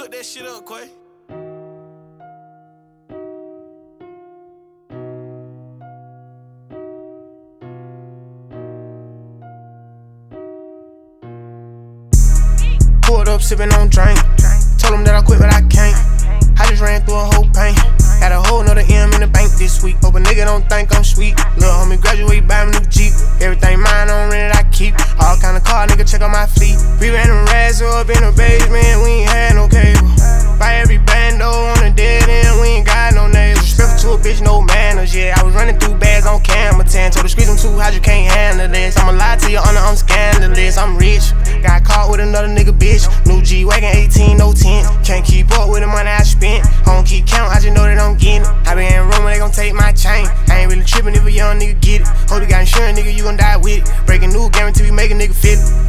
Fuck that shit up, Quay. Pulled up, sippin' on drink. Told him that I quit, but I can't. I just ran through a whole pain. Got a whole nother M in the bank this week. Hope a nigga don't think I'm sweet. Lil' homie graduate, buy me new Jeep. Everything mine on rent I keep. All kind of car, nigga, check out my fleet. We ran them rats up in the basement, we ain't had no cable. Buy every bando on the dead end, we ain't got no neighbors. Respectful to a bitch, no manners, yeah. I was running through bags on camera 10. Told the streets I'm too hot, you can't handle this. I'ma lie to your honor, I'm scandalous. I'm rich, got caught with another nigga, bitch. New G-Wagon 18, no 10. Can't keep up with the money I spent. I don't keep count, I just know that I'm getting it. I been in room when they gon' take my chain. I ain't really trippin' if a young nigga get it. Hope you got insurance, nigga, you gon' die with it. Breaking new guarantee we make a nigga fit it.